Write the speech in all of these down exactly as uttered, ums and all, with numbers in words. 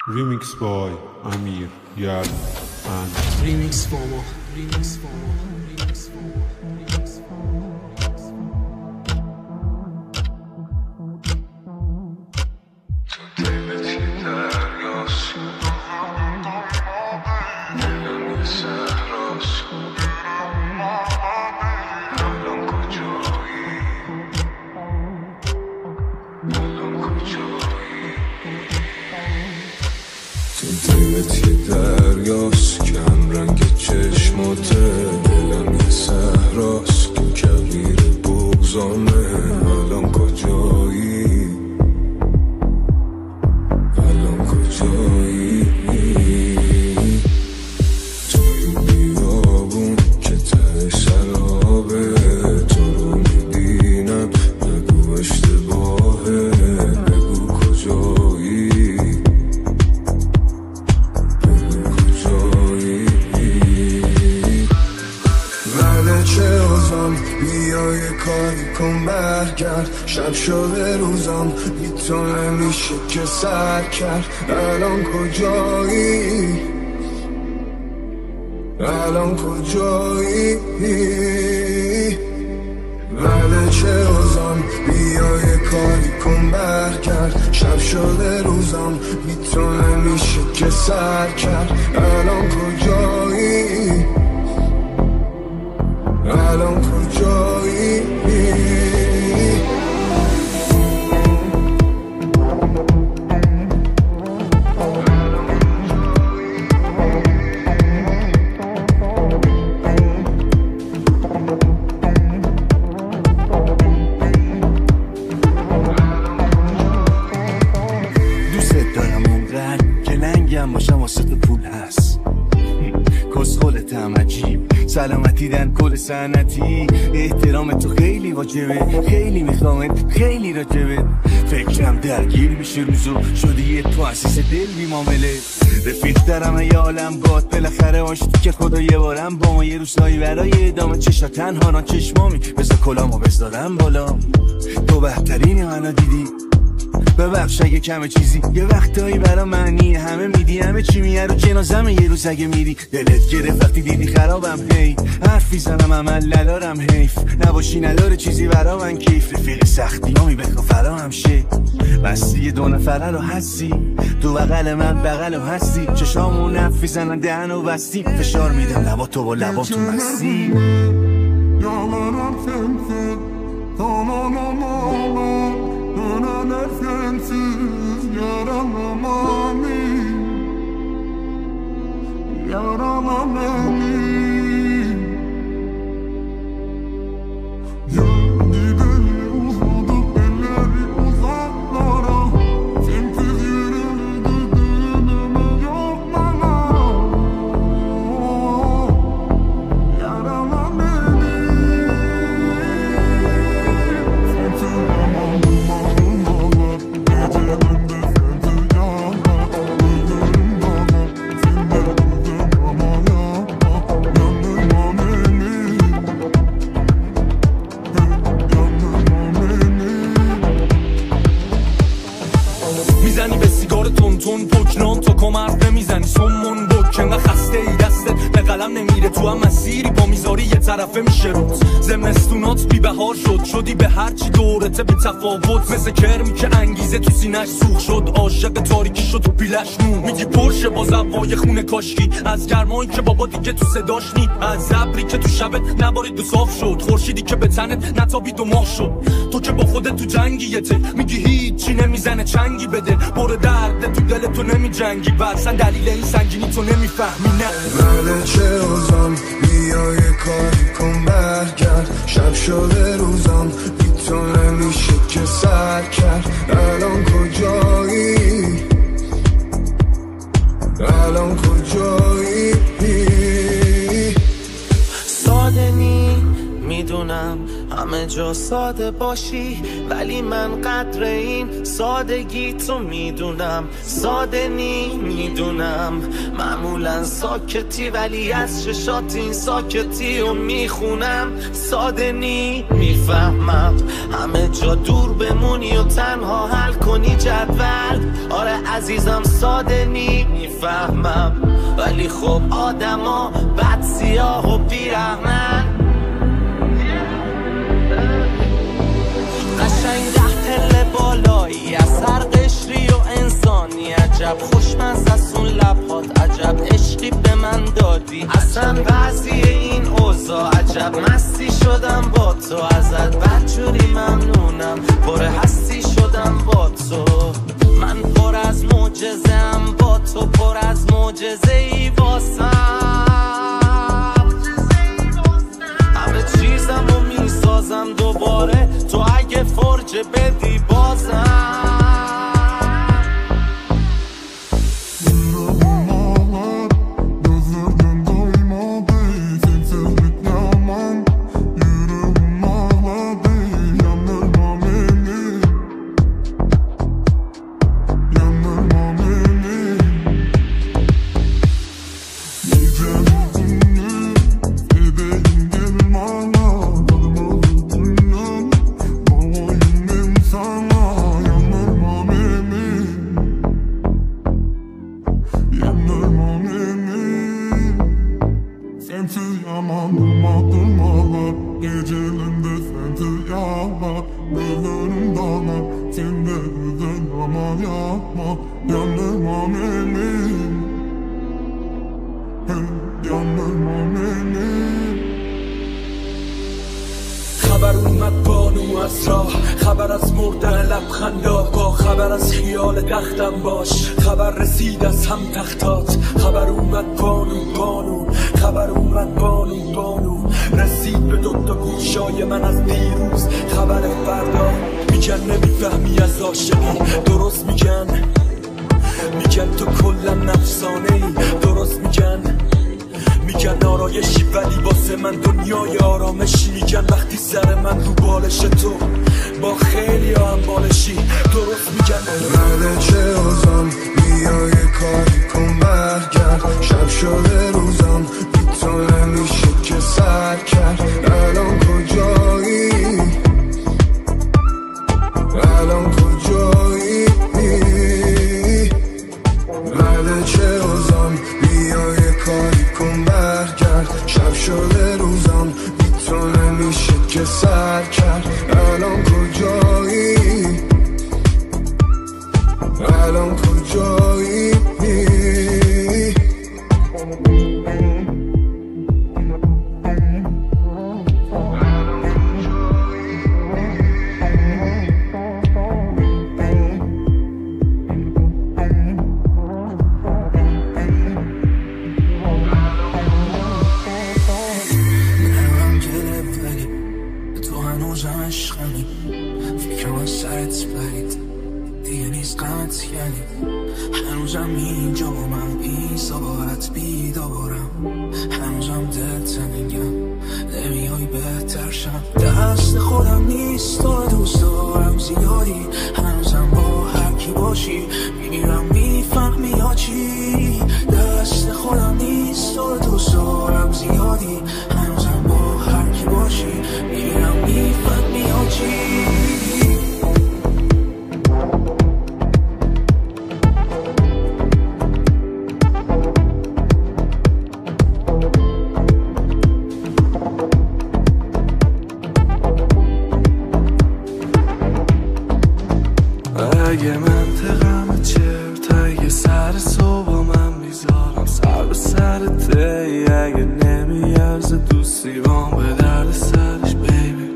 Remix by Amir, Yad and Remix Fomo. Remix Fomo. Remix Fomo. Remix Fomo. دلت یه دریاست که هم رنگ چشماته، دلم یه صحراست که کویر بغضامه. الان کجایی؟ الان کجایی؟ توی بیابون که ته شرابه، تو رو میبینم نگو اشتباهه، بگو کجایی؟ بیا یه کاری کن برگرد، شب شده روزم بی تو نمیشه که سر کرد. الان کجایی؟ الان کجایی؟ ولی چه اوزم بیا یه کاری کن برگرد، شب شده روزم بی تو نمیشه که سر کرد. الان کجایی؟ الان کجایی؟ دوست دارم اونقدر که لنگم باشم واسه پول هست، کسخلتم عجیب سلامتی دن کل سنتی. احترام تو خیلی واجبه، خیلی میخوامت، خیلی راجبه. فکرم درگیر میشه روزو، شدی یه تو اسیس دل بی معامله. رفیق دارم ای عالم باد، بالاخره آشتی که خدا یه بارم با ما یه روزایی برای ادامه. چشا تنها ران چشمامی بذار کلامو بذارم بالا. تو بهترینی منو دیدی، ببخش اگه کمه چیزی، یه وقتایی برا معنی همه میدی، همه چی میه رو جنازمه. یه روز اگه میری دلت گرفت وقتی دیدی خرابم، هی حرفی زنم عمل ندارم، حیف نباشی نداره چیزی برا من کیف. رفیق سختی هامی بخوا فرا هم شه، بستی یه دو نفره رو هستی، تو بغل من بغل و هستی. چشامون حرفی زنن دهن و بستی، فشار میدم لبا تو با لبا تو مستی. Döneler sensiz yaralamam beni, yarala beni. Gidelim uzadık elleri uzaklara, sensiz yürüdü döneme yok bana. Yarala beni, sensiz میزنی به سیگار تون تون پکنان تا کم حرف نمیزنی سمون بک. انقدر خسته ای دستت به قلم نمیره، تو هم مسیری با میذاری یه طرفه میشه روز. زمستونات بی بهار شد، شدی به هرچی دورته بی تفاوت. مثل کرمی که انگیزه تو سینش سوخ شد، عاشق تاریکی شد و پیلش مون. میگی پرشه با زوای خونه کاشکی، از گرمایی که بابا دیگه تو صداش نی، از ابری که تو شبت نبارید و صاف شد، خورشیدی که به تنت نتابید و ماه شد. تو که با خودت تو جنگیته، میگی هیچی نمیزنه چنگی بده، برو درد تو دل تو نمی جنگی، برسن دلیل این سنگینی تو نمیفهمی. نه ولی چه اوزم بیا یه کاری کن برگرد، شب شده روزم بی تو نمیشه که سر کرد. الان کجایی؟ الان کجایی؟ ساده نی میدونم همه همه جا ساده باشی ولی من قدر این سادگی تو میدونم، ساده نی میدونم. معمولا ساکتی ولی از چشات این ساکتی رو میخونم، ساده نی میفهمم. همه جا دور بمونی و تنها حل کنی جدول، آره عزیزم ساده نی میفهمم. ولی خب آدما بد سیاه و بیرحمن، قشنگ ده پله بالایی از هر قشری و انسانی. عجب خوشمزه از اون لبهات، عجب عشقی به من دادی. اصلا وضعی این اوضاع عجب مستی شدم با تو، ازت بدجوری ممنونم، پر هستی شدم با تو. من پر از معجزه‌ام با تو، پر از معجزه ای واسم. همه چیزم رو میسازم دوباره، تو اگه فرجه بدی بازم. خبر اومد بانو از راه، خبر از مردن لبخند آقا، خبر از خیال تختم باش، خبر رسید از هم تختات. خبر اومد بانو بانو، خبر اومد بانو بانو، رسید به دوتا گوشای من از دیروز. خبر فردا میگن نمیفهمی از عاشقی، درست میگن میگن تو کلم نفسانه ای، درست میگن میگن آرایشی ولی واسه من دنیای آرامشی. میگن وقتی سر من رو بالش تو با خیلی هم بالشی، درست میگن مرده چه اوزان بیا یه کاری کن برگرد، شب شده روزم بی تو نمیشه که سر کرد. الان کجایی الان کجایی مرده چه اوزان بیا یه کاری کن برگرد، شب شده روزم بی تو نمیشه که سر کرد. الان کجایی الان کجایی هنوزم اینجا با من این سابقت بیدارم، هنوزم دل تنگم نمیای بهتر شم. دست خودم نیست تو دوست دارم زیادی، هنوزم با هر کی باشی میمیرم میفهمی یا چی. دست خودم نیست تو دوست دارم زیادی، هنوزم با هر کی باشی میمیرم میفهمی یا چی. اگه منطقم چرت، اگه سر صبح من میذارم سر به سرته، اگه نمیارزه دوستی بام به درد سرش بیبی.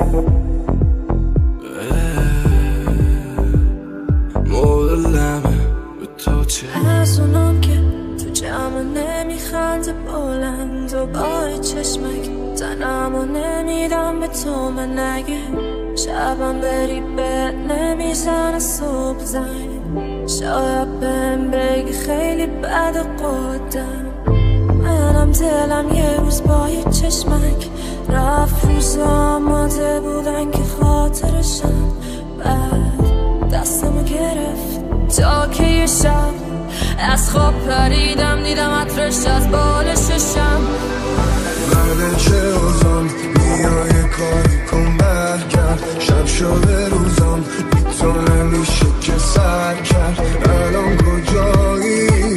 مدلمه به تو چه از اونم که تو جمع نمیخنده بلند و با چشمک تنم و نمیدم به تو. من اگه شبم بری به نمیزنه صبح زنگ، شاید بهم بگی خیلی بد قدم. منم میدونم دلم یه روز با یه چشمک رفت. روز آماده بودن که خاطرشم، بعد دستمو گرفت تا که یه شب از خواب پریدم دیدم عطرش از بال ششم. بعد چه اوزان بیا یه کاری کن برگرد، شب شده روزام بی تو نمیشه که سر کرد. الان کجایی؟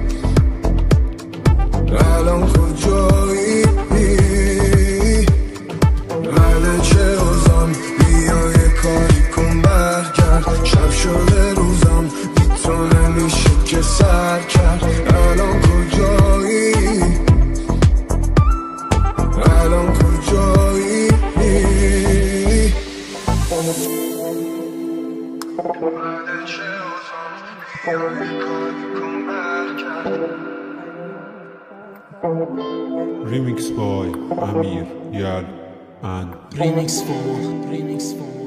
الان کجایی؟ بعد چه اوزان بیا یه کاری کن برگرد، شب شده روزام بی تو نمیشه که سر کرد. الان کجایی؟ الان کجایی؟ بعد چه اوزان بیا یه کاری کن برگرد. Remix by Amir Yal and Remix for, remix for